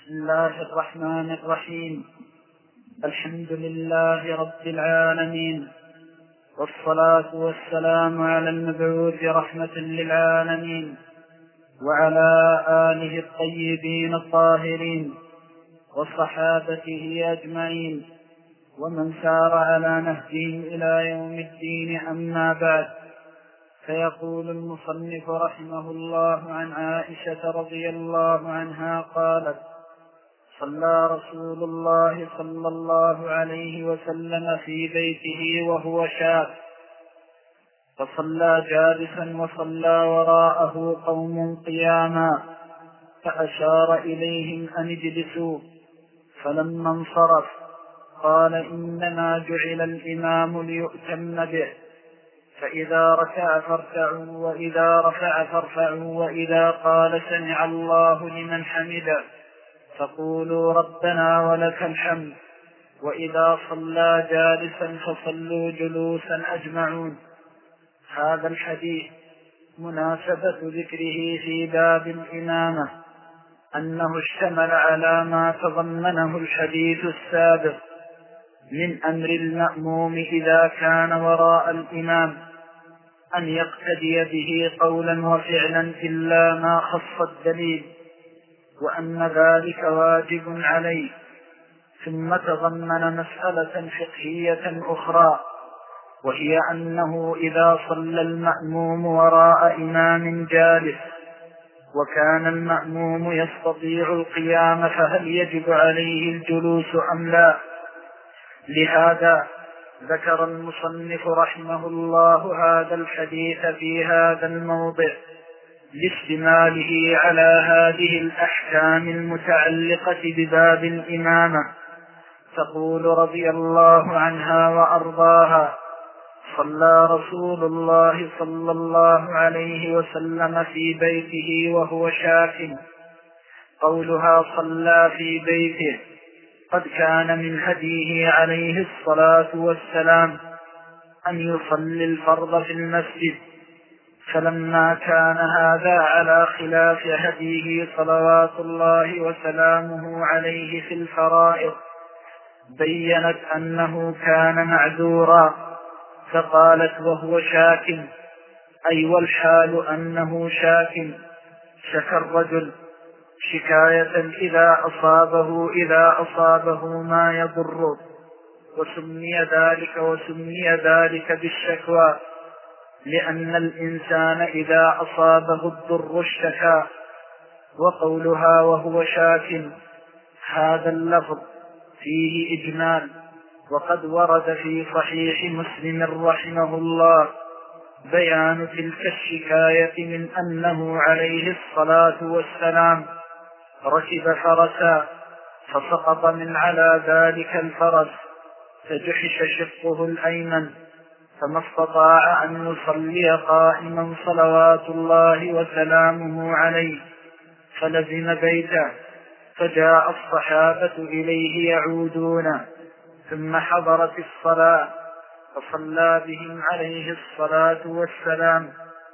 بسم الله الرحمن الرحيم. الحمد لله رب العالمين، والصلاة والسلام على المبعوث رحمة للعالمين وعلى آله الطيبين الطاهرين وصحابته أجمعين ومن سار على نهجهم إلى يوم الدين. أما بعد، فيقول المصنف رحمه الله عن عائشة رضي الله عنها قالت: صلى رسول الله صلى الله عليه وسلم في بيته وهو شاب، فصلى جالسا وصلى وراءه قوم قياما، فأشار إليهم أن اجلسوا، فلما انصرف قال: إنما جعل الإمام ليؤتم به، فإذا ركع فاركعوا، وإذا رفع فارفعوا، وإذا قال سمع الله لمن حمده فقولوا ربنا ولك الحمد، وإذا صلى جالسا فصلوا جلوسا أجمعون. هذا الحديث مناسبة ذكره في باب الإمامة أنه اشتمل على ما تضمنه الحديث السابق من أمر المأموم إذا كان وراء الإمام أن يقتدي به قولا وفعلا إلا ما خص الدليل، وأن ذلك واجب عليه. ثم تضمن مسألة فقهية أخرى، وهي أنه إذا صلى المأموم وراء إمام جالس وكان المأموم يستطيع القيام فهل يجب عليه الجلوس أم لا؟ لهذا ذكر المصنف رحمه الله هذا الحديث في هذا الموضع لاشتماله على هذه الأحكام المتعلقة بباب الإمامة. تقول رضي الله عنها وأرضاها: صلى رسول الله صلى الله عليه وسلم في بيته وهو شاك. قولها صلى في بيته قد كان من هديه عليه الصلاة والسلام أن يصلي الفرض في المسجد، فلما كان هذا على خلاف هديه صلوات الله وسلامه عليه في الفرائض بيّنت أنه كان معذورا، فقالت: وهو شاك، أي والحال أنه شاك. شكى الرجل شكاية إذا أصابه ما يضر، وسمي ذلك بالشكوى، لأن الإنسان إذا أصابه الضر اشتكى. وقولها وهو شاك هذا اللفظ فيه إجمال، وقد ورد في صحيح مسلم رحمه الله بيان تلك الشكاية من أنه عليه الصلاة والسلام ركب فرسا فسقط من على ذلك الفرس فجحش شقه الأيمن، فما استطاع أن يصلي قائما صلوات الله وسلامه عليه، فلزم بيته، فجاء الصحابة إليه يعودون، ثم حضرت الصلاة فصلى بهم عليه الصلاة والسلام.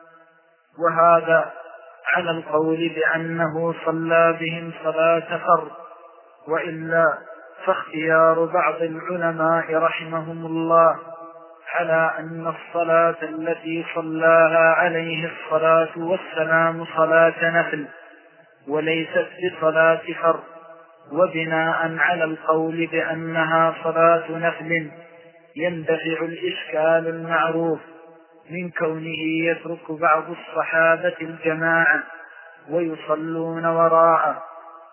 وهذا على القول بأنه صلى بهم صلاة فرض، وإلا فاختيار بعض العلماء رحمهم الله على أن الصلاة التي صلاها عليه الصلاة والسلام صلاة نفل وليست بصلاة فرض، وبناء على القول بأنها صلاة نفل يندفع الإشكال المعروف من كونه يترك بعض الصحابة الجماعة ويصلون وراءه.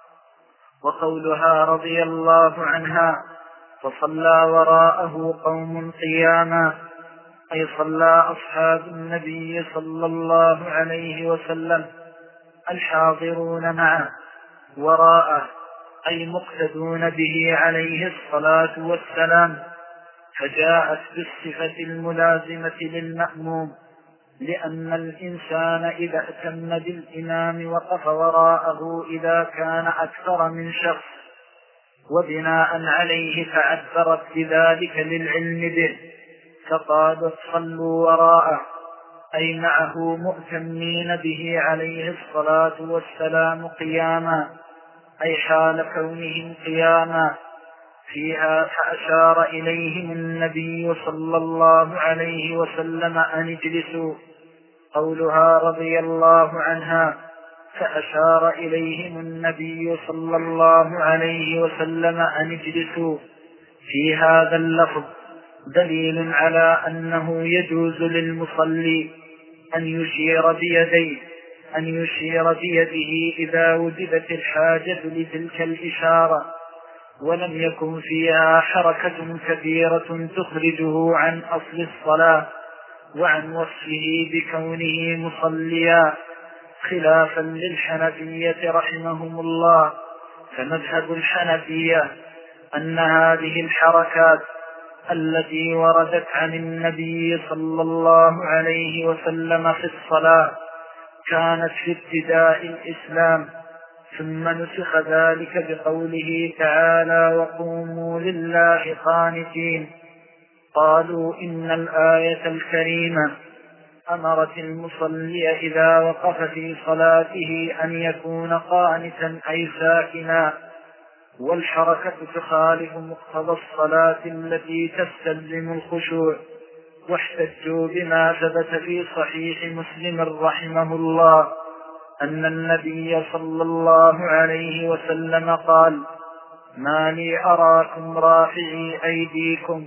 وقولها رضي الله عنها فصلى وراءه قوم قياما، أي صلى أصحاب النبي صلى الله عليه وسلم الحاضرون معه وراءه، أي مقتدون به عليه الصلاة والسلام، فجاءت بالصفة الملازمة للمأموم، لأن الإنسان إذا ائتم بالإمام وقف وراءه إذا كان أكثر من شخص، وبناء عليه فعبرت بذلك للعلم به، فقالت: صلوا وراءه، أي معه مؤتمين به عليه الصلاة والسلام قياما، أي حال كونهم قياما فيها، فأشار إليهم النبي صلى الله عليه وسلم أن اجلسوا. قولها رضي الله عنها فأشار إليهم النبي صلى الله عليه وسلم أن اجلسوا في هذا اللفظ دليل على أنه يجوز للمصلي أن يشير بيده إذا وجدت الحاجة لتلك الإشارة، ولم يكن فيها حركة كبيرة تخرجه عن أصل الصلاة وعن وصفه بكونه مصليا، خلافا للحنفية رحمهم الله. فمذهب الحنفية أن هذه الحركات التي وردت عن النبي صلى الله عليه وسلم في الصلاة كانت في ابتداء الإسلام، ثم نسخ ذلك بقوله تعالى وقوموا لله قانتين. قالوا إن الآية الكريمة أمرت المصلي إذا وقف في صلاته أن يكون قانتا أي ساكنا، والحركة تخالف مقتضى الصلاة التي تستلزم الخشوع. واحتجوا بما ثبت في صحيح مسلم رحمه الله أن النبي صلى الله عليه وسلم قال ما لي أراكم رافعي أيديكم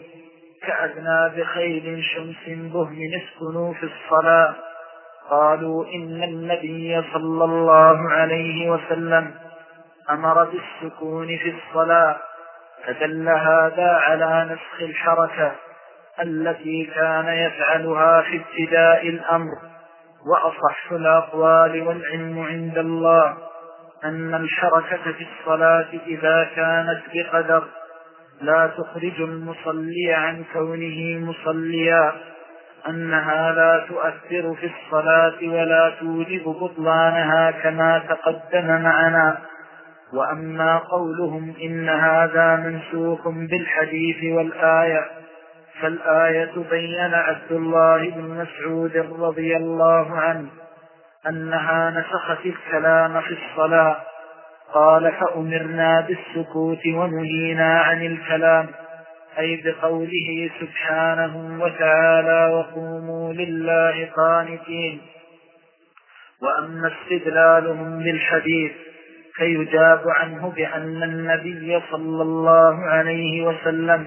كأذناب خيل شمس بهم اسكنوا في الصلاة. قالوا إن النبي صلى الله عليه وسلم أمر بالسكون في الصلاة، فدل هذا على نسخ الحركة التي كان يفعلها في ابتداء الأمر. وأصح الأقوال والعلم عند الله أن الحركة في الصلاة إذا كانت بقدر لا تخرج المصلي عن كونه مصليا أنها لا تؤثر في الصلاة ولا توجب بطلانها كما تقدم معنا. وأما قولهم إن هذا منسوخ بالحديث والآية، فالآية بين عبد الله بن مسعود رضي الله عنه أنها نسخت الكلام في الصلاة. قال فأمرنا بالسكوت ونهينا عن الكلام، أي بقوله سبحانه وتعالى وقوموا لله قانتين. وأما استدلالهم بالحديث فيجاب عنه بأن النبي صلى الله عليه وسلم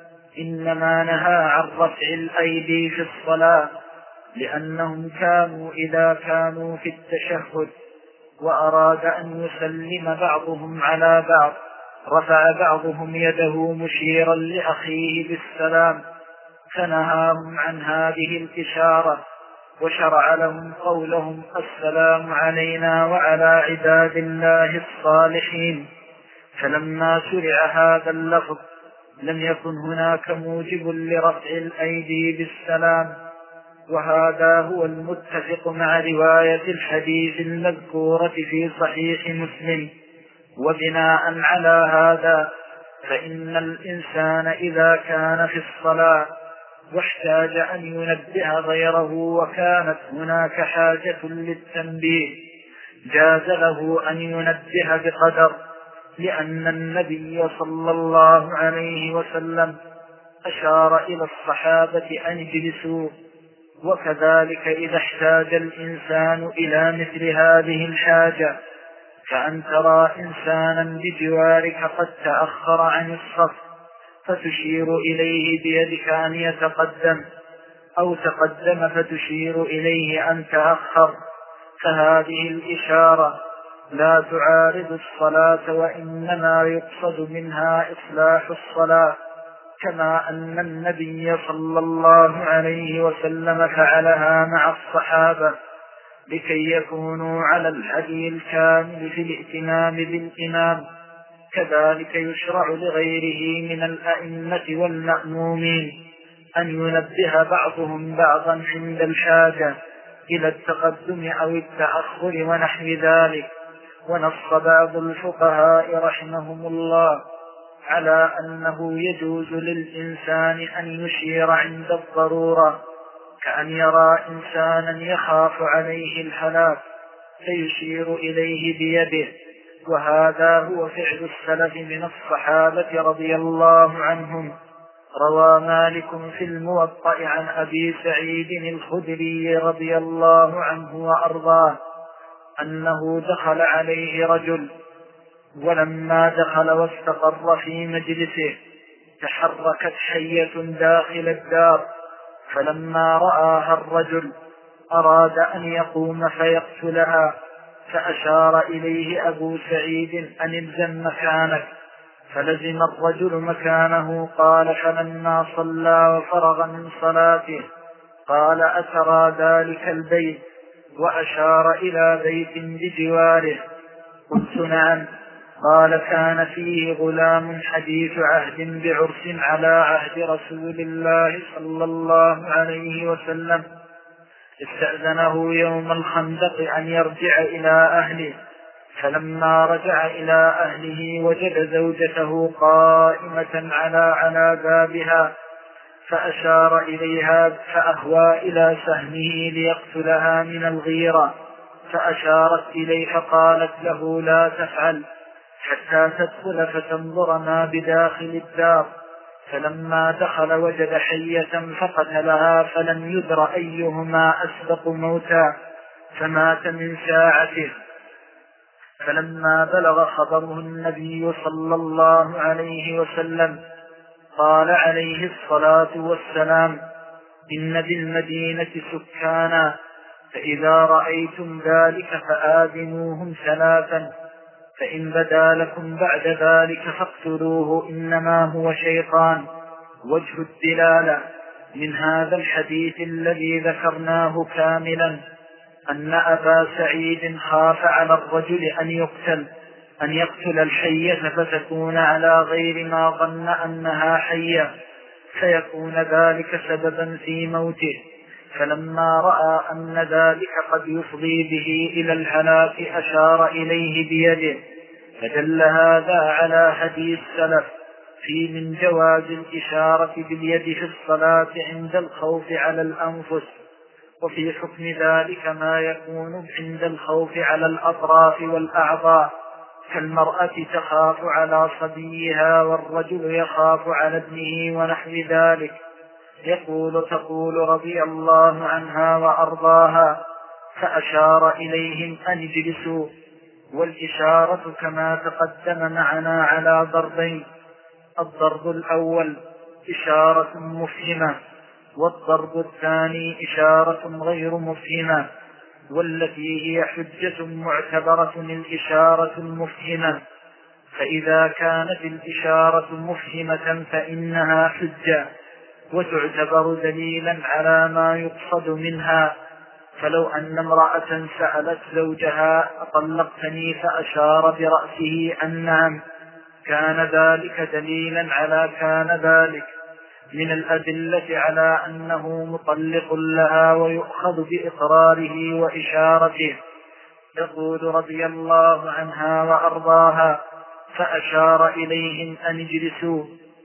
إنما نهى عن رفع الأيدي في الصلاة لأنهم كانوا إذا كانوا في التشهد وأراد أن يسلم بعضهم على بعض رفع بعضهم يده مشيرا لأخيه بالسلام، فنهاهم عن هذه الإشارة وشرع لهم قولهم السلام علينا وعلى عباد الله الصالحين. فلما شرع هذا اللفظ لم يكن هناك موجب لرفع الأيدي بالسلام، وهذا هو المتفق مع رواية الحديث المذكورة في صحيح مسلم. وبناء على هذا فإن الإنسان إذا كان في الصلاة واحتاج أن ينبه غيره وكانت هناك حاجة للتنبيه جاز له أن ينبه بقدر، لأن النبي صلى الله عليه وسلم أشار إلى الصحابة أن يجلسوا. وكذلك إذا احتاج الإنسان إلى مثل هذه الحاجة كأن ترى إنسانا بجوارك قد تأخر عن الصف فتشير إليه بيدك أن يتقدم، أو تقدم فتشير إليه أن تأخر، فهذه الإشارة لا تعارض الصلاة وإنما يقصد منها إصلاح الصلاة، كما أن النبي صلى الله عليه وسلم فعلها مع الصحابة لكي يكونوا على الهدي الكامل في الائتمام بالإمام. كذلك يشرع لغيره من الأئمة والمأمومين أن ينبه بعضهم بعضا عند الحاجة إلى التقدم أو التأخر ونحو ذلك. ونص بعض الفقهاء رحمهم الله على أنه يجوز للإنسان أن يشير عند الضرورة، كأن يرى إنسانا يخاف عليه الهلاك فيشير إليه بيده، وهذا هو فعل السلف من الصحابة رضي الله عنهم. روى مالك في الموطأ عن أبي سعيد الخدري رضي الله عنه وأرضاه أنه دخل عليه رجل، ولما دخل واستقر في مجلسه تحركت حية داخل الدار، فلما رآها الرجل أراد أن يقوم فيقتلها، فأشار إليه أبو سعيد أن الزم مكانك، فلزم الرجل مكانه. قال فلما صلى وفرغ من صلاته قال أترى ذلك البيت؟ وأشار إلى بيت بجواره. قلت نعم. قال كان فيه غلام حديث عهد بعرس على عهد رسول الله صلى الله عليه وسلم، استأذنه يوم الخندق أن يرجع إلى أهله، فلما رجع إلى أهله وجد زوجته قائمة على بابها، فأشار إليها فأهوى إلى سهمه ليقتلها من الغيرة، فأشارت إليه فقالت له لا تفعل حتى تدخل فتنظر ما بداخل الدار. فلما دخل وجد حية فقتلها، فلم يدر أيهما أسبق موتا، فمات من ساعته. فلما بلغ خبره النبي صلى الله عليه وسلم قال عليه الصلاة والسلام إن بالمدينة سكانا، فإذا رأيتم ذلك فآذنوهم ثلاثا، فإن بدا لكم بعد ذلك فاقتلوه، إنما هو شيطان. وجه الدلالة من هذا الحديث الذي ذكرناه كاملا أن أبا سعيد خاف على الرجل أن يقتل الحية فتكون على غير ما ظن أنها حية، فيكون ذلك سببا في موته. فلما رأى أن ذلك قد يفضي به إلى الهلاك أشار إليه بيده. فدل هذا على هدي السلف في من جواز الإشارة باليد في الصلاة عند الخوف على الأنفس، وفي حكم ذلك ما يكون عند الخوف على الأطراف والأعضاء، كالمرأة تخاف على صبيها والرجل يخاف على ابنه ونحو ذلك. تقول رضي الله عنها وأرضاها فأشار إليهم أن اجلسوا. والإشارة كما تقدم معنا على ضربين: الضرب الأول إشارة مفهمة، والضرب الثاني إشارة غير مفهمة، والتي هي حجة معتبرة الإشارة المفهمة. فإذا كانت الإشارة مفهمة فإنها حجة وتعتبر دليلا على ما يقصد منها. فلو أن امرأة سألت زوجها أطلقتني فأشار برأسه أن نعم، كان ذلك دليلا على كان ذلك من الأدلة على أنه مطلق لها ويؤخذ بإقراره وإشارته. يقول رضي الله عنها وأرضاها فأشار إليهم أن اجلسوا.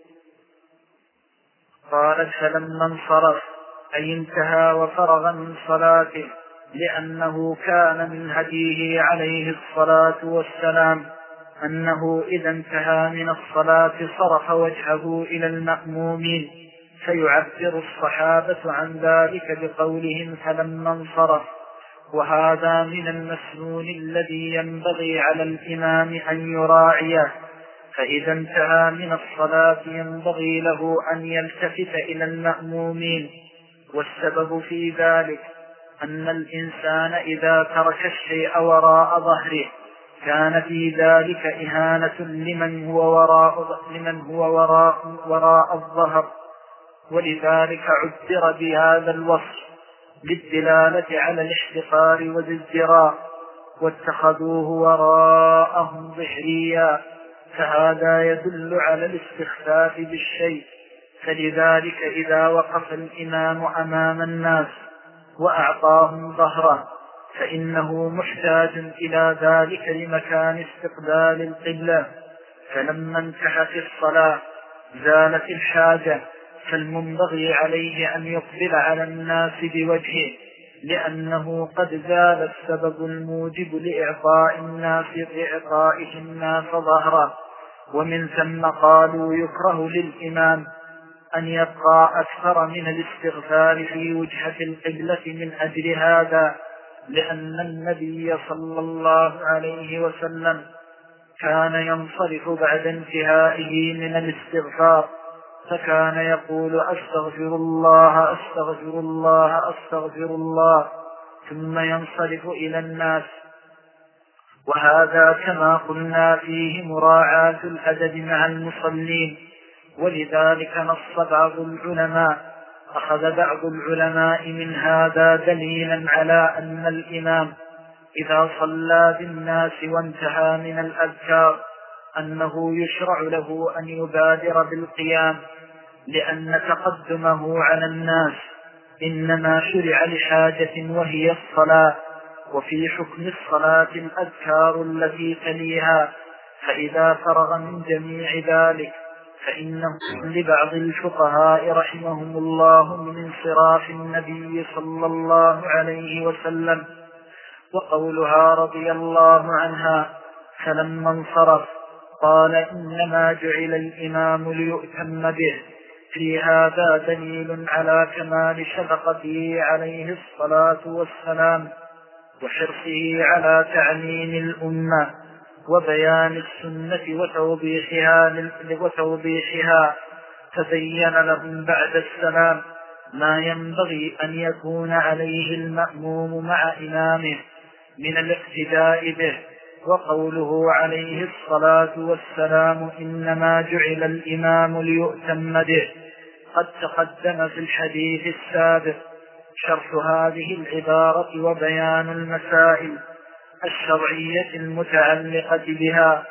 قالت فلما انصرف أي انتهى وفرغ من صلاته، لأنه كان من هديه عليه الصلاة والسلام أنه إذا انتهى من الصلاة صرف وجهه إلى المأمومين، فيعبر الصحابة عن ذلك بقولهم فلما انصرف. وهذا من المسنون الذي ينبغي على الإمام أن يراعيه، فإذا انتهى من الصلاة ينبغي له أن يلتفت إلى المأمومين. والسبب في ذلك أن الإنسان إذا ترك الشيء وراء ظهره كان في ذلك إهانة لمن هو وراء الظهر، ولذلك عبر بهذا الوصف للدلالة على الاحتقار والازدراء، واتخذوه وراءهم ظهريا، فهذا يدل على الاستخفاف بالشيء. فلذلك إذا وقف الإمام أمام الناس وأعطاهم ظهره فإنه محتاج إلى ذلك لمكان استقبال القبلة، فلما انتهت الصلاة زالت الحاجة، فالمنبغي عليه أن يقبل على الناس بوجهه لأنه قد زال السبب الموجب لإعطائه الناس ظهره. ومن ثم قالوا يكره للإمام أن يبقى أكثر من الاستغفار في وجهة القبلة من أجل هذا، لأن النبي صلى الله عليه وسلم كان ينصرف بعد انتهائه من الاستغفار فكان يقول أستغفر الله أستغفر الله أستغفر الله، ثم ينصرف إلى الناس. وهذا كما قلنا فيه مراعاة الأدب مع المصلين، ولذلك نص أخذ بعض العلماء من هذا دليلا على أن الإمام إذا صلى بالناس وانتهى من الأذكار أنه يشرع له أن يبادر بالقيام، لأن تقدمه على الناس إنما شرع لحاجة وهي الصلاة، وفي حكم الصلاة الأذكار التي تليها، فإذا فرغ من جميع ذلك فإنه لبعض الفقهاء رحمهم الله من انصراف النبي صلى الله عليه وسلم. وقولها رضي الله عنها فلما انصرف قال إنما جعل الإمام ليؤتم به، في هذا دليل على كمال شفقته عليه الصلاة والسلام وحرصه على تعليم الأمة وبيان السنة وتوضيحها، تبين لهم بعد السلام ما ينبغي أن يكون عليه المأموم مع إمامه من الاقتداء به. وقوله عليه الصلاة والسلام إنما جعل الإمام ليؤتم به قد تقدم في الحديث السابق شرح هذه العبارة وبيان المسائل الشرعية المتعلقة بها.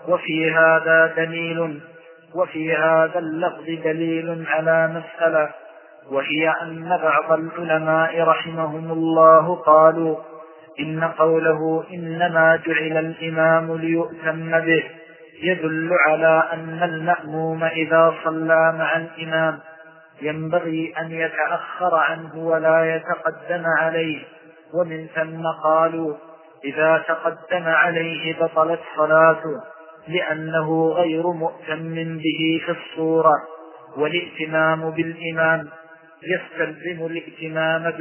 وفي هذا اللفظ دليل على مسألة، وهي أن بعض العلماء رحمهم الله قالوا إن قوله إنما جعل الإمام ليؤتم به يدل على أن المأموم إذا صلى مع الإمام ينبغي أن يتأخر عنه ولا يتقدم عليه، ومن ثم قالوا إذا تقدم عليه بطلت صلاته لأنه غير مؤتم به في الصورة. والائتمام بالإمام يستلزم الائتمام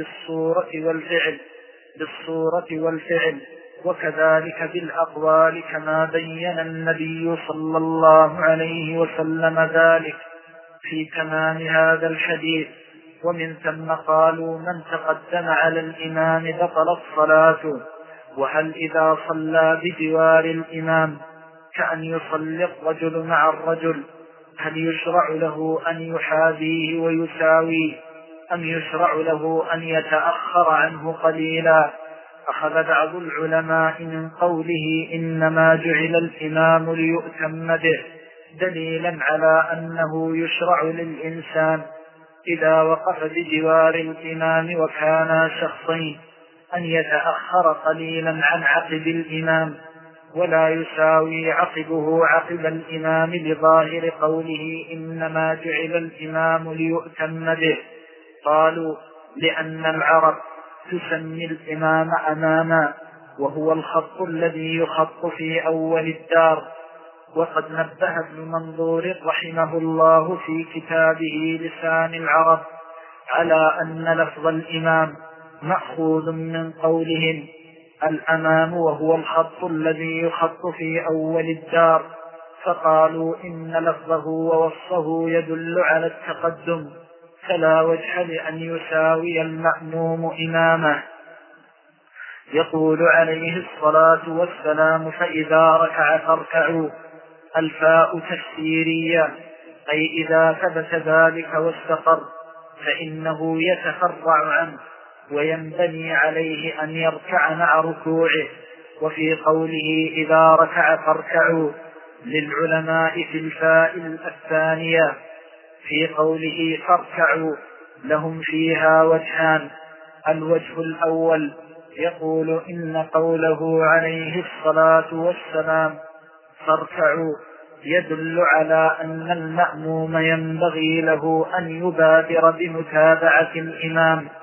بالصورة والفعل وكذلك بالأقوال، كما بين النبي صلى الله عليه وسلم ذلك في تمام هذا الحديث. ومن ثم قالوا من تقدم على الإمام بطلت صلاته. وهل إذا صلى بجوار الإمام كأن يصلي الرجل مع الرجل هل يشرع له أن يحاذيه ويساويه أم يشرع له أن يتأخر عنه قليلا؟ أخذ بعض العلماء من قوله إنما جعل الإمام ليؤتم به دليلا على أنه يشرع للإنسان إذا وقف بجوار الإمام وكانا شخصين أن يتأخر قليلا عن عقب الإمام ولا يساوي عقبه عقب الإمام بظاهر قوله إنما جعل الإمام ليؤتم به. قالوا لأن العرب تسمي الإمام أماما، وهو الخط الذي يخط في أول الدار. وقد نبه ابن منظور رحمه الله في كتابه لسان العرب على أن لفظ الإمام مأخوذ من قولهم الأمام وهو الخط الذي يخط في أول الدار، فقالوا إن لفظه ووصفه يدل على التقدم، فلا وجه لأن يساوي المأموم إمامه. يقول عليه الصلاة والسلام فإذا ركع فاركعوا، الفاء تفسيرية أي إذا ثبت ذلك واستقر فإنه يتفرع عنه وينبني عليه أن يركع مع ركوعه. وفي قوله إذا ركع فاركعوا للعلماء في الفاء الثانية، في قوله فاركعوا لهم فيها وجهان. الوجه الأول يقول إن قوله عليه الصلاة والسلام فاركعوا يدل على أن المأموم ينبغي له أن يبادر بمتابعة الإمام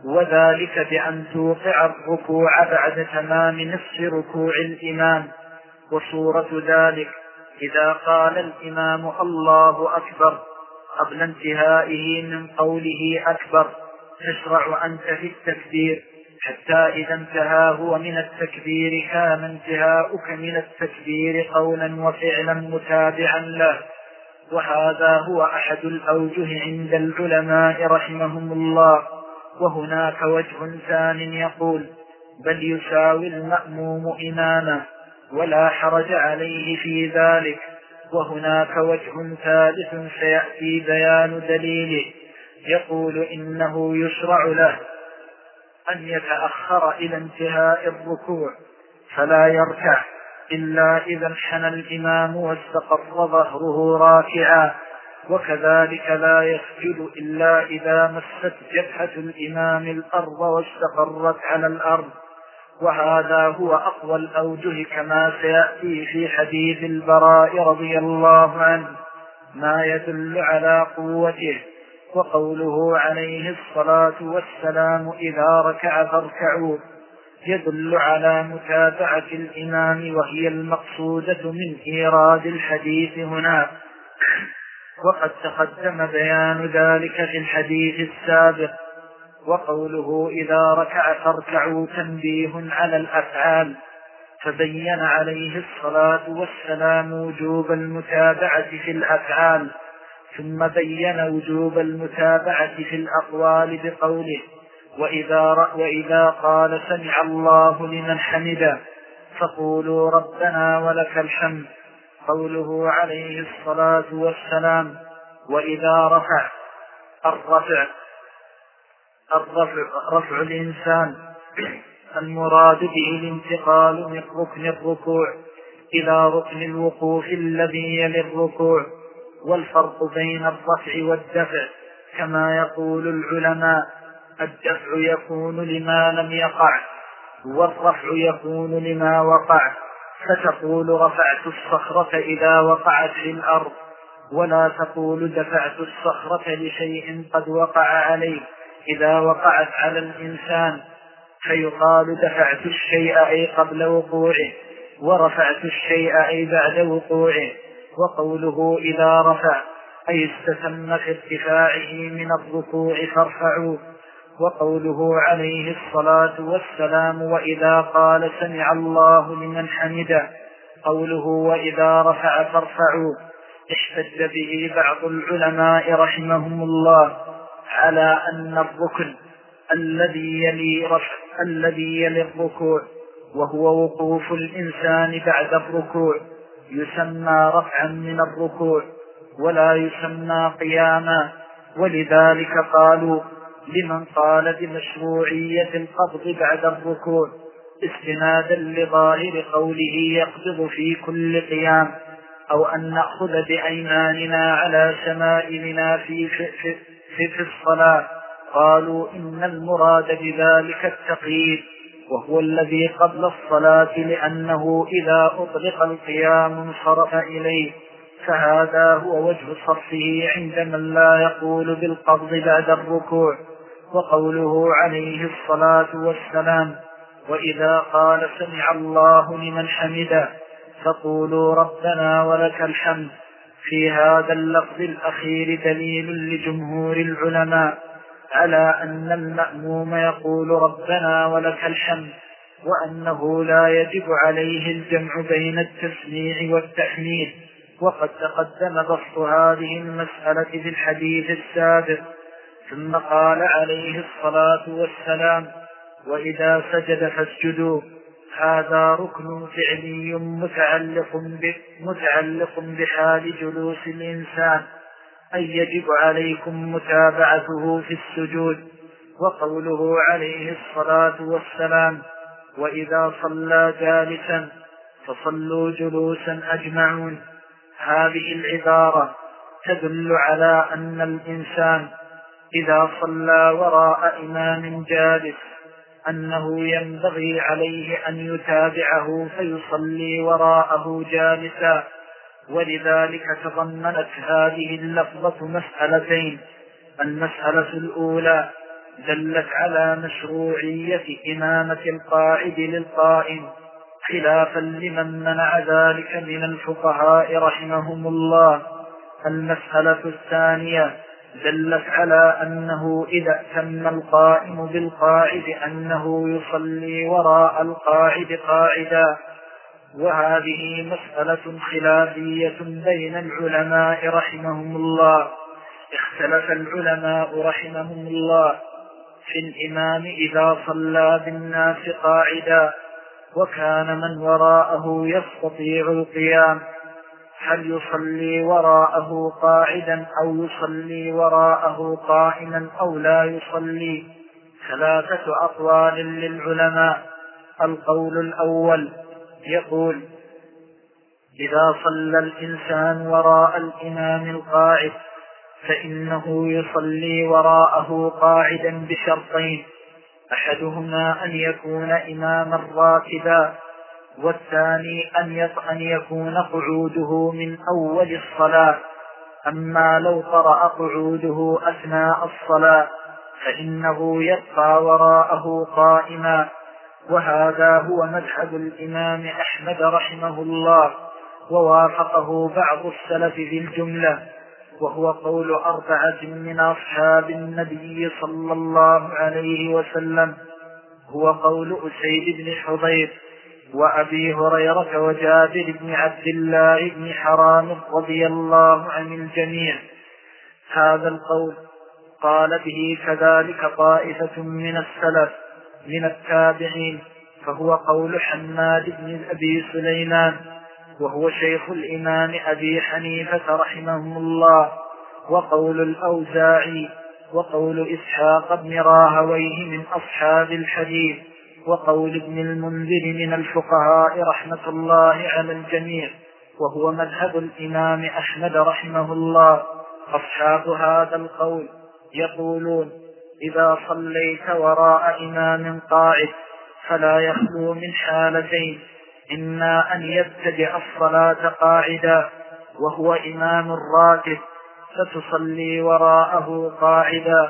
وذلك بأن توقع الركوع بعد تمام نصف ركوع الإمام. وصورة ذلك إذا قال الإمام الله أكبر قبل انتهائه من قوله أكبر تشرع أنت في التكبير حتى إذا انتهى هو من التكبير كان انتهاؤك من التكبير قولا وفعلا متابعا له. وهذا هو أحد الأوجه عند العلماء رحمهم الله. وهناك وجه ثان يقول بل يساوي المأموم إماما ولا حرج عليه في ذلك. وهناك وجه ثالث سيأتي بيان دليله يقول إنه يشرع له أن يتأخر إلى انتهاء الركوع فلا يركع إلا إذا انحنى الإمام واستقر ظهره راكعا، وكذلك لا يسجد إلا إذا مست جبهة الإمام الأرض واستقرت على الأرض. وهذا هو أقوى الأوجه كما سيأتي في حديث البراء رضي الله عنه ما يدل على قوته. وقوله عليه الصلاة والسلام إذا ركع فاركعوا يدل على متابعة الإمام وهي المقصودة من إيراد الحديث هنا، وقد تقدم بيان ذلك في الحديث السابق. وقوله إذا ركع فاركعوا تنبيه على الأفعال، فبين عليه الصلاة والسلام وجوب المتابعة في الأفعال ثم بين وجوب المتابعة في الأقوال بقوله وإذا قال سمع الله لمن حمده فقولوا ربنا ولك الحمد. قوله عليه الصلاة والسلام وإذا رفع رفع الإنسان المراد به الانتقال من ركن الركوع إلى ركن الوقوف الذي يلي الركوع. والفرق بين الرفع والدفع كما يقول العلماء الدفع يكون لما لم يقع والرفع يكون لما وقع. فتقول رفعت الصخرة إذا وقعت في الأرض ولا تقول دفعت الصخرة لشيء قد وقع عليه إذا وقعت على الإنسان، فيقال دفعت الشيء أي قبل وقوعه ورفعت الشيء أي بعد وقوعه. وقوله إذا رفع أي استتم في ارتفاعه من الركوع فارفعوا. وقوله عليه الصلاة والسلام وإذا قال سمع الله لمن حمده قوله وإذا رفع فارفعوا احتج به بعض العلماء رحمهم الله على أن الركن الذي يلي الركوع وهو وقوف الإنسان بعد الركوع يسمى رفعا من الركوع ولا يسمى قياما. ولذلك قالوا لمن قال بمشروعية القبض بعد الركوع استنادا لظاهر قوله يقبض في كل قيام، أو أن نأخذ بأيماننا على شمائلنا في الصلاة، قالوا إن المراد بذلك التقييد وهو الذي قبل الصلاة لأنه إذا أطلق القيام انصرف إليه، فهذا هو وجه صرفه عند من لا يقول بالقبض بعد الركوع. وقوله عليه الصلاة والسلام وإذا قال سمع الله لمن حمده فقولوا ربنا ولك الحمد في هذا اللفظ الأخير دليل لجمهور العلماء على أن المأموم يقول ربنا ولك الحمد وأنه لا يجب عليه الجمع بين التسميع والتحميد. وقد تقدم بسط هذه المسألة في الحديث السابق. ثم قال عليه الصلاة والسلام وإذا سجد فاسجدوا. هذا ركن فعلي متعلق بحال جلوس الإنسان أي يجب عليكم متابعته في السجود. وقوله عليه الصلاة والسلام وإذا صلى جالسا فصلوا جلوسا أجمعون. هذه العبارة تدل على أن الإنسان إذا صلى وراء إمام جالس أنه ينبغي عليه أن يتابعه فيصلي وراءه جالسا. ولذلك تضمنت هذه اللفظة مسألتين: المسألة الأولى دلت على مشروعية إمامة القاعد للقائم، خلافا لمن منع ذلك من الفقهاء رحمهم الله. المسألة الثانية دلت على أنه إذا ائتم القائم بالقاعد أنه يصلي وراء القاعد قاعدا، وهذه مسألة خلافية بين العلماء رحمهم الله. اختلف العلماء رحمهم الله في الإمام إذا صلى بالناس قاعدا وكان من وراءه يستطيع القيام، هل يصلي وراءه قاعدا أو يصلي وراءه قائما أو لا يصلي؟ ثلاثة أقوال للعلماء. القول الأول يقول: إذا صلى الإنسان وراء الإمام القاعد فإنه يصلي وراءه قاعدا بشرطين: أحدهما أن يكون إماما راكبا، والثاني أن يكون قعوده من أول الصلاة. أما لو طرأ قعوده أثناء الصلاة فإنه يبقى وراءه قائما، وهذا هو مذهب الإمام أحمد رحمه الله، ووافقه بعض السلف في الجملة، وهو قول 4 من أصحاب النبي صلى الله عليه وسلم، هو قول أسيد بن حضير وأبي هريرة وجابر بن عبد الله بن حرام رضي الله عن الجميع. هذا القول قال به كذلك طائفة من السلف من التابعين، فهو قول حماد بن أبي سليمان، وهو شيخ الإمام أبي حنيفة رحمه الله، وقول الأوزاعي، وقول إسحاق بن راهويه من أصحاب الحديث، وقول ابن المنذر من الفقهاء رحمة الله على الجميع، وهو مذهب الإمام أحمد رحمه الله. أصحاب هذا القول يقولون: إذا صليت وراء إمام قاعد فلا يخلو من حالتين: إما أن يبتدئ الصلاة قاعدا وهو إمام راكب فتصلي وراءه قاعدا،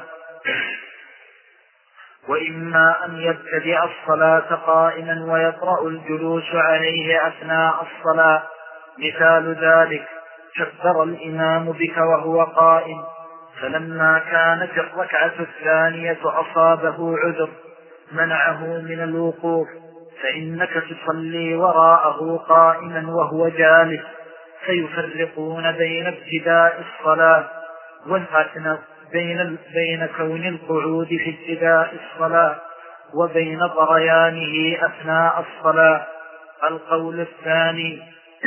وإما أن يبتدئ الصلاة قائما ويطرأ الجلوس عليه أثناء الصلاة. مثال ذلك: كبر الإمام بك وهو قائم، فلما كانت الركعة الثانية أصابه عذر منعه من الوقوف، فإنك تصلي وراءه قائما وهو جالس، فيفرقون بين ابتداء الصلاة بين كون القعود في ابتداء الصلاة وبين طريانه أثناء الصلاة. القول الثاني: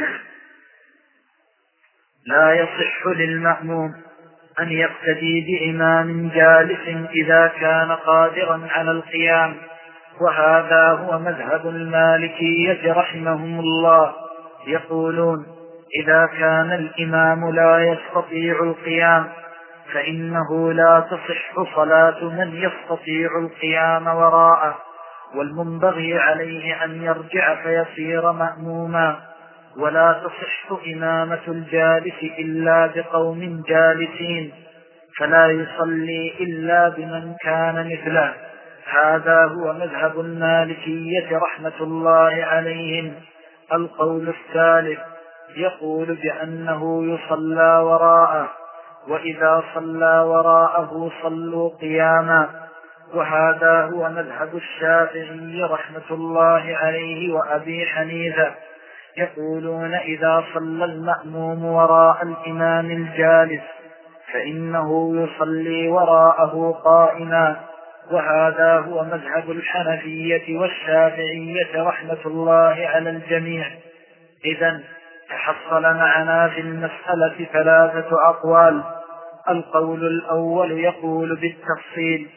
لا يصح للمأموم أن يقتدي بإمام جالس إذا كان قادرا على القيام، وهذا هو مذهب المالكية رحمهم الله. يقولون: إذا كان الإمام لا يستطيع القيام فإنه لا تصح صلاة من يستطيع القيام وراءه، والمنبغي عليه أن يرجع فيصير مأموما. ولا تصح إمامة الجالس إلا بقوم جالسين، فلا يصلي إلا بمن كان مثله. هذا هو مذهب المالكية رحمة الله عليهم. القول الثالث يقول بأنه يصلى وراءه، وإذا صلى وراءه صلوا قياما، وهذا هو مذهب الشافعي رحمة الله عليه وأبي حنيفة. يقولون: إذا صلى المأموم وراء الإمام الجالس فإنه يصلي وراءه قائما، وهذا هو مذهب الحنفية والشافعية رحمة الله على الجميع. إذن تحصل معنا في المسألة 3 أقوال. القول الأول يقول بالتفصيل،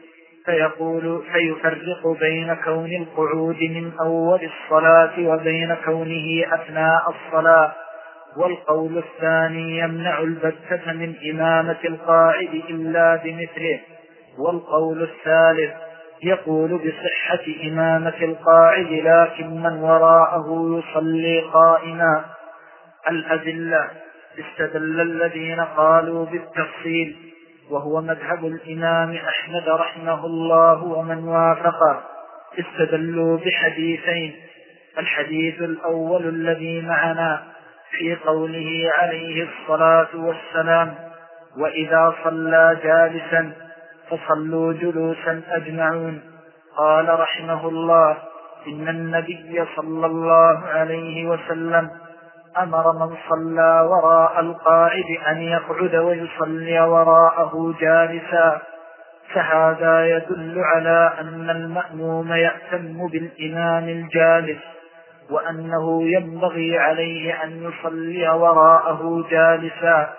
فيفرق بين كون القعود من أول الصلاة وبين كونه أثناء الصلاة. والقول الثاني يمنع البتة من إمامة القاعد إلا بمثله. والقول الثالث يقول بصحة إمامة القاعد لكن من وراءه يصلي قائما. الأدلة: استدل الذين قالوا بالتفصيل وهو مذهب الإمام أحمد رحمه الله ومن وافقه، استدلوا بحديثين: الحديث الأول الذي معنا في قوله عليه الصلاة والسلام: وإذا صلى جالسا فصلوا جلوسا أجمعون. قال رحمه الله: إن النبي صلى الله عليه وسلم أمر من صلى وراء القاعد أن يقعد ويصلي وراءه جالسا، فهذا يدل على أن المأموم يأتم بالإمام الجالس، وأنه ينبغي عليه أن يصلي وراءه جالسا.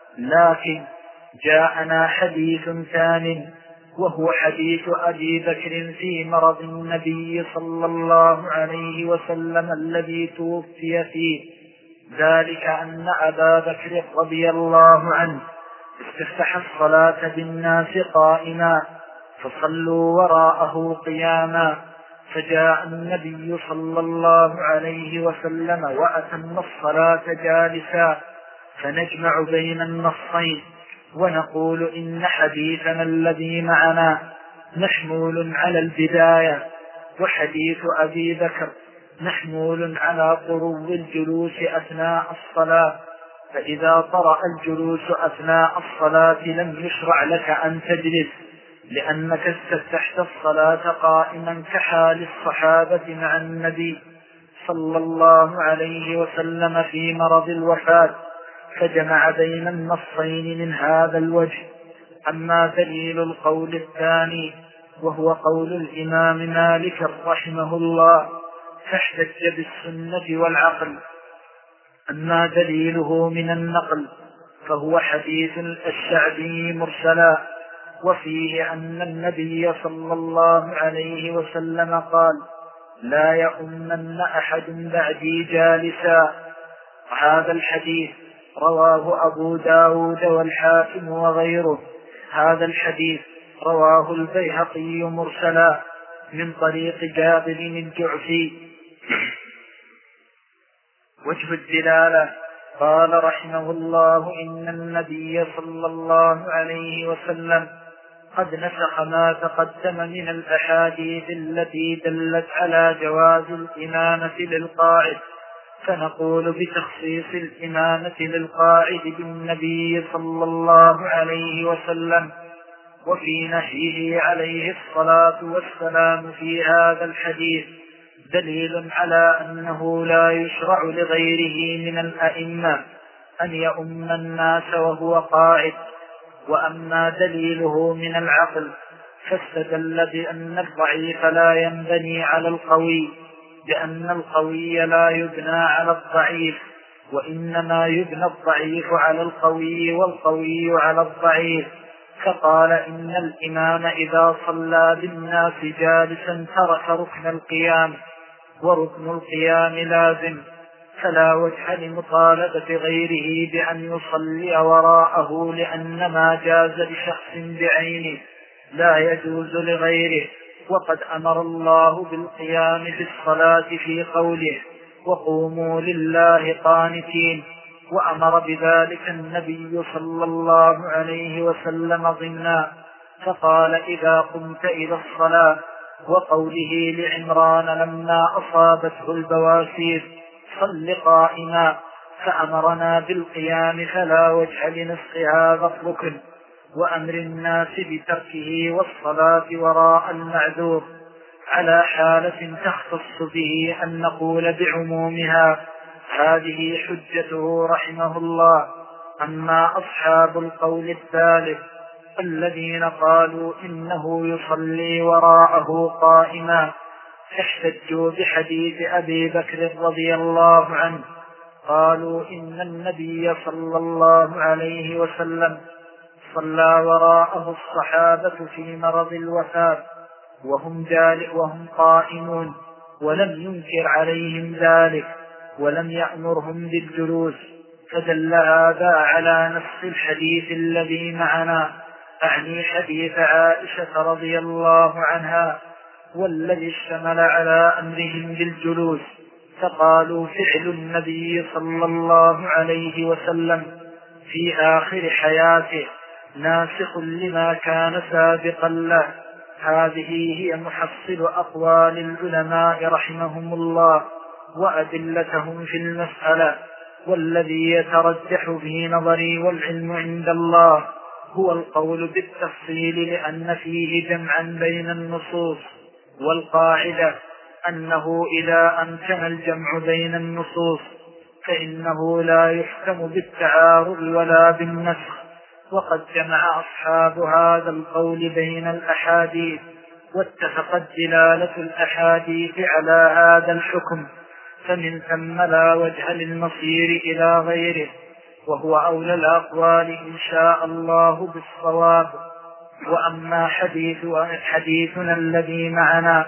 لكن جاءنا حديث ثان، وهو حديث أبي بكر في مرض النبي صلى الله عليه وسلم الذي توفي فيه، ذلك أن أبا بكر رضي الله عنه استفتح الصلاة بالناس قائما، فصلوا وراءه قياما، فجاء النبي صلى الله عليه وسلم وأتم الصلاة جالسا، فنجمع بين النصين ونقول إن حديثنا الذي معنا محمول على البداية، وحديث أبي بكر محمول على طرو الجلوس أثناء الصلاة، فإذا طرأ الجلوس أثناء الصلاة لم يشرع لك أن تجلس، لأنك استفتحت الصلاة قائما كحال الصحابة مع النبي صلى الله عليه وسلم في مرض الوفاة، فجمع بين النصين من هذا الوجه. أما دليل القول الثاني وهو قول الإمام مالك رحمه الله فاحتج بالسنة والعقل. أما دليله من النقل فهو حديث الشعبي مرسلا، وفيه أن النبي صلى الله عليه وسلم قال: لا يؤمن أحد بعدي جالسا. وهذا الحديث رواه أبو داود والحاكم وغيره. هذا الحديث رواه البيهقي مرسلا من طريق جابر الجعفي. وجه الدلالة: قال رحمه الله: إن النبي صلى الله عليه وسلم قد نسخ ما تقدم من الأحاديث التي دلت على جواز الإمامة للقاعد، فنقول بتخصيص الإمامة للقاعد بالنبي صلى الله عليه وسلم، وفي نهيه عليه الصلاة والسلام في هذا الحديث دليل على أنه لا يشرع لغيره من الأئمة أن يؤم الناس وهو قاعد. وأما دليله من العقل فاستدل بأن الضعيف لا ينبني على القوي، لأن القوي لا يبنى على الضعيف، وإنما يبنى الضعيف على القوي والقوي على الضعيف. فقال: إن الإمام إذا صلى بالناس جالسا ترك ركن القيام، وركن القيام لازم، فلا وجه لمطالبة غيره بأن يصلي وراءه، لأن ما جاز لشخص بعينه لا يجوز لغيره. وقد أمر الله بالقيام في الصلاة في قوله: وقوموا لله قانتين، وأمر بذلك النبي صلى الله عليه وسلم ضمنا، فقال: إذا قمت إلى الصلاة. وقوله لعمران لما أصابته البواسير: صل قائما، فأمرنا بالقيام، فلا وجه لنسخ هذا الركن وأمر الناس بتركه والصلاة وراء المعذور على حالة تختص به أن نقول بعمومها. هذه حجته رحمه الله. أما أصحاب القول الثالث الذين قالوا إنه يصلي وراءه قائما فاحتجوا بحديث أبي بكر رضي الله عنه، قالوا إن النبي صلى الله عليه وسلم صلى وراءه الصحابة في مرض الوفاة وهم قائمون، ولم ينكر عليهم ذلك ولم يأمرهم بالجلوس، فدل هذا على نص الحديث الذي معنا، أعني حديث عائشة رضي الله عنها، والذي اشتمل على أمرهم بالجلوس. فقالوا: فعل النبي صلى الله عليه وسلم في آخر حياته ناسخ لما كان سابقا له. هذه هي محصل أقوال العلماء رحمهم الله وأدلتهم في المسألة. والذي يترجح في نظري والعلم عند الله هو القول بالتفصيل، لأن فيه جمعا بين النصوص. والقاعدة أنه إذا أمكن الجمع بين النصوص فإنه لا يحكم بالتعارض ولا بالنسخ. وقد جمع أصحاب هذا القول بين الأحاديث، واتفقت دلالة الأحاديث على هذا الحكم، فمن ثم لا وجه للمصير إلى غيره، وهو أولى الأقوال إن شاء الله بالصواب. وأما حديثنا الذي معنا،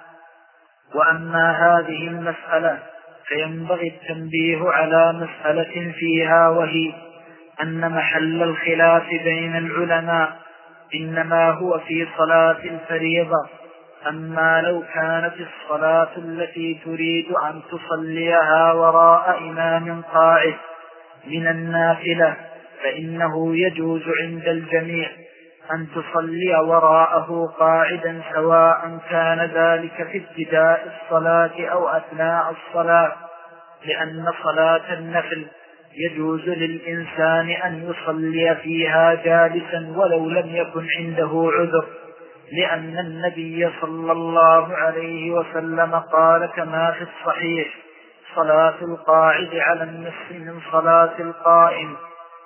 وأما هذه المسألة فينبغي التنبيه على مسألة فيها، وهي أن محل الخلاف بين العلماء إنما هو في صلاة الفريضة. أما لو كانت الصلاة التي تريد أن تصليها وراء إمام قاعد من النافلة فإنه يجوز عند الجميع أن تصلي وراءه قاعدا، سواء كان ذلك في ابتداء الصلاة أو أثناء الصلاة، لأن صلاة النفل يجوز للإنسان أن يصلي فيها جالسا ولو لم يكن عنده عذر، لأن النبي صلى الله عليه وسلم قال كما في الصحيح: صلاة القاعد على النصف من صلاة القائم.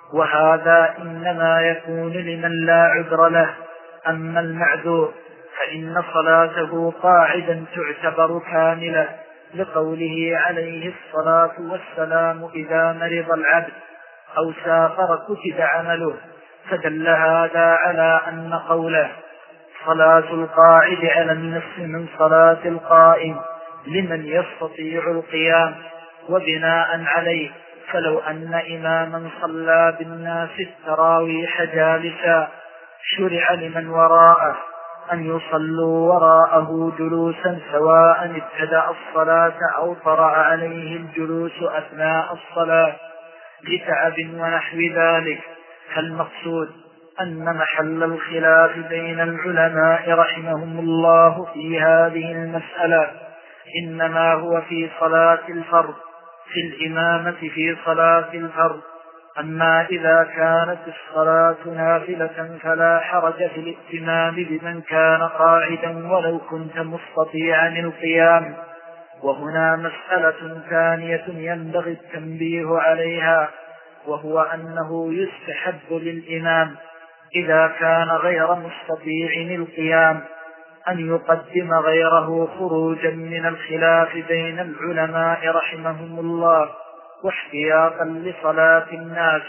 وهذا إنما يكون لمن لا عذر له. أما المعذور فإن صلاته قاعدا تعتبر كاملة، لقوله عليه الصلاة والسلام: إذا مرض العبد أو سافر كتب عمله. فدل هذا على أن قوله صلاة القاعد على النصف من صلاة القائم لمن يستطيع القيام. وبناء عليه فلو أن إماما صلى بالناس التراويح جالسا شرع لمن وراءه أن يصلوا وراءه جلوسا، سواء ابتدأ الصلاة أو طرأ عليه الجلوس أثناء الصلاة لتعب ونحو ذلك. فالمقصود أن محل الخلاف بين العلماء رحمهم الله في هذه المسألة إنما هو في صلاة الفرض، في الإمامة في صلاة الفرض. أما إذا كانت الصلاة نافلة فلا حرج في الائتمام بمن كان قاعدا ولو كنت مستطيعا القيام. وهنا مسألة ثانية ينبغي التنبيه عليها، وهو أنه يستحب للإمام إذا كان غير مستطيع القيام أن يقدم غيره خروجا من الخلاف بين العلماء رحمهم الله واحتياطا لصلاة الناس.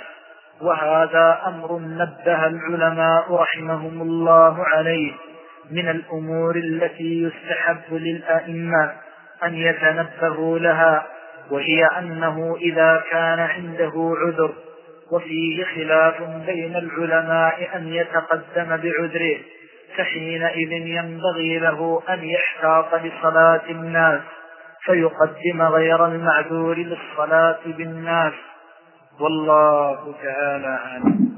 وهذا أمر نبه العلماء رحمهم الله عليه من الأمور التي يستحب للأئمة أن يتنبهوا لها، وهي أنه إذا كان عنده عذر وفيه خلاف بين العلماء أن يتقدم بعذره، فحينئذ ينبغي له أن يحتاط لصلاة الناس فيقدم غير المعذور للصلاة بالناس. والله تعالى أعلم.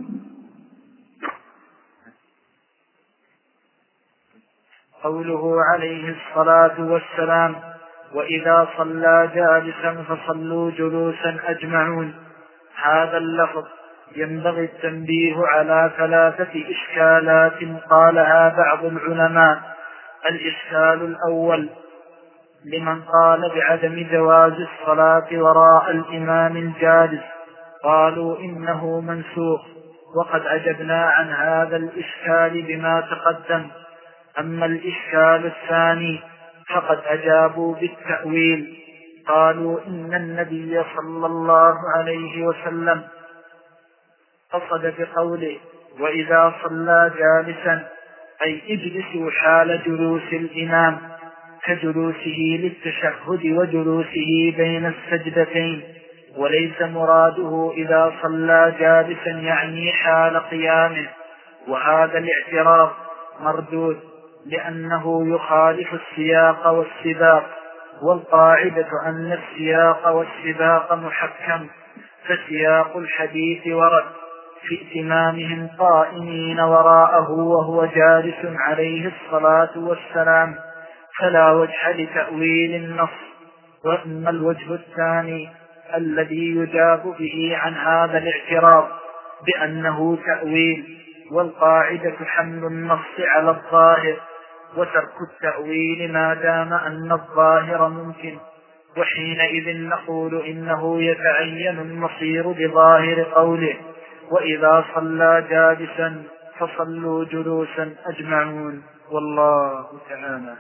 قوله عليه الصلاة والسلام: وإذا صلى جالسا فصلوا جلوسا أجمعون. هذا اللفظ ينبغي التنبيه على ثلاثة إشكالات قالها بعض العلماء. الإشكال الأول لمن قال بعدم جواز الصلاة وراء الإمام الجالس، قالوا إنه منسوخ، وقد أجبنا عن هذا الإشكال بما تقدم. أما الإشكال الثاني فقد أجابوا بالتأويل، قالوا إن النبي صلى الله عليه وسلم قصد بقوله وإذا صلى جالسا أي اجلسوا حال جلوس الإمام كجلوسه للتشهد وجلوسه بين السجدتين، وليس مراده إذا صلى جالسا يعني حال قيامه. وهذا الاعتراض مردود لأنه يخالف السياق والسباق، والقاعدة أن السياق والسباق محكم، فسياق الحديث ورد في ائتمامهم قائمين وراءه وهو جالس عليه الصلاة والسلام، فلا وجه لتأويل النص. وأما الوجه الثاني الذي يجاب به عن هذا الاعتراض بأنه تأويل، والقاعدة حمل النص على الظاهر وترك التأويل ما دام أن الظاهر ممكن، وحينئذ نقول إنه يتعين المصير بظاهر قوله: وإذا صلى جالسا فصلوا جلوسا أجمعون. والله تعالى.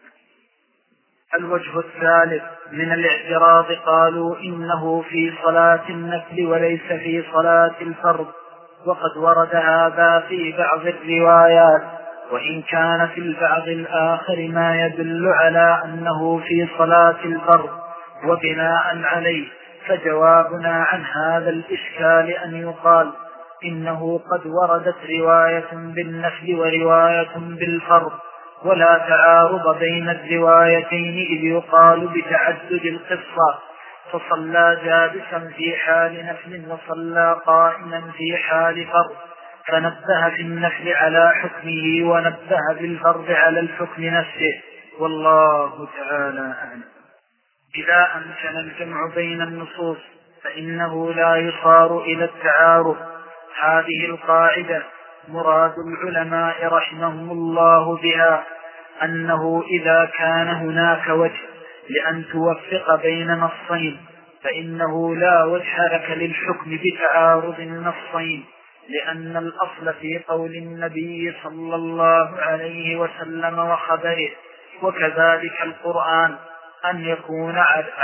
الوجه الثالث من الاعتراض قالوا إنه في صلاة النفل وليس في صلاة الفرض، وقد ورد هذا في بعض الروايات، وإن كان في البعض الآخر ما يدل على أنه في صلاة الفرض. وبناء عليه فجوابنا عن هذا الإشكال أن يقال إنه قد وردت رواية بالنفل ورواية بالفرض، ولا تعارض بين الروايتين، إذ يقال بتعدد القصة: فصلى جالسا في حال نفل وصلى قائما في حال فرض، فنبه في النفل على حكمه ونبه بالفرض على الحكم نفسه. والله تعالى أعلم. إذا أمكن الجمع بين النصوص فإنه لا يصار إلى التعارض. هذه القاعدة مراد العلماء رحمهم الله بها أنه إذا كان هناك وجه لأن توفق بين نصين فإنه لا وجه لك للحكم بتعارض النصين، لأن الأصل في قول النبي صلى الله عليه وسلم وخبره وكذلك القرآن أن يكون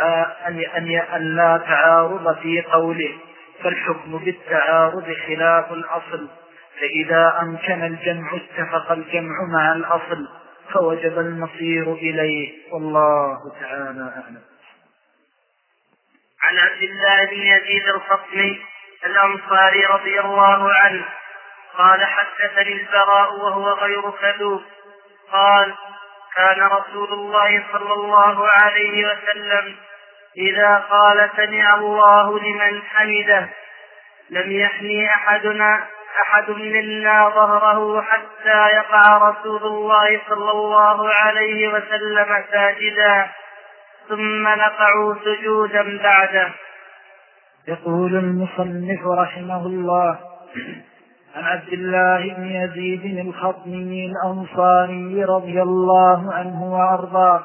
أن لا تعارض في قوله، فالحكم بالتعارض خلاف الأصل، فإذا أمكن الجمع اتفق الجمع مع الأصل فوجب المصير إليه. والله تعالى أعلم. عن عبد الله بن يزيد الخطمي الأنصاري رضي الله عنه قال: حدثني البراء وهو غير كذوب قال: كان رسول الله صلى الله عليه وسلم إذا قال سمع الله لمن حمده لم يحني أحد منا ظهره حتى يقع رسول الله صلى الله عليه وسلم ساجدا، ثم نقعوا سجودا بعده. يقول المصنف رحمه الله: عن عبد الله بن يزيد الخطمي الأنصاري رضي الله عنه وأرضاه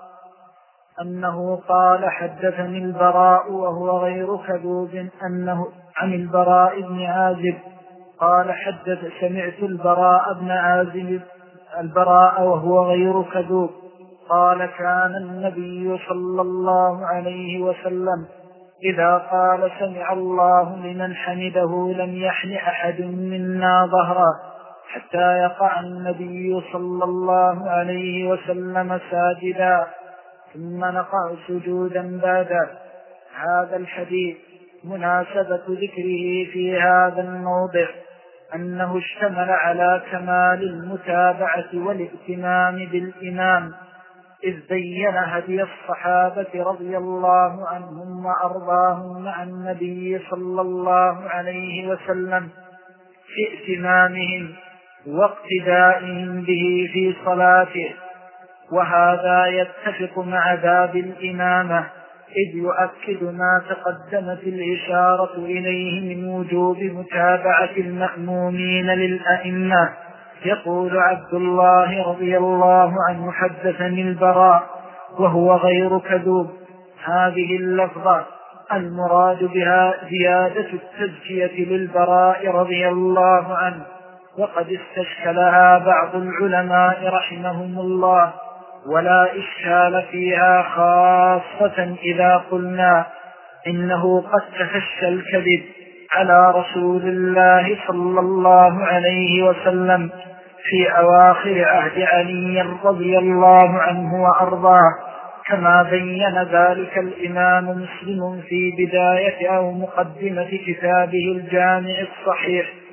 أنه قال: حدثني البراء وهو غير كذوب أنه عن البراء بن عازب قال: سمعت البراء بن عازب البراء وهو غير كذوب قال: كان النبي صلى الله عليه وسلم إذا قال سمع الله لمن حمده لم يحن أحد منا ظهره حتى يقع النبي صلى الله عليه وسلم ساجدا، ثم نقع سجودا بعده. هذا الحديث مناسبة ذكره في هذا الموضع أنه اشتمل على كمال المتابعة والائتمام بالإمام، إذ بين هدي الصحابة رضي الله عنهم وأرضاهم مع النبي صلى الله عليه وسلم في ائتمامهم واقتدائهم به في صلاته، وهذا يتفق مع باب الإمامة، إذ يؤكد ما تقدمت الإشارة إليه من وجوب متابعة المأمومين للأئمة. يقول عبد الله رضي الله عنه: حدثني البراء وهو غير كذوب. هذه اللفظة المراد بها زيادة التزكية للبراء رضي الله عنه، وقد استشكلها بعض العلماء رحمهم الله، ولا إشكال فيها، خاصة إذا قلنا إنه قد تفشى الكذب على رسول الله صلى الله عليه وسلم في أواخر عهد علي رضي الله عنه وأرضاه، كما بين ذلك الإمام مسلم في بداية أو مقدمة كتابه الجامع الصحيح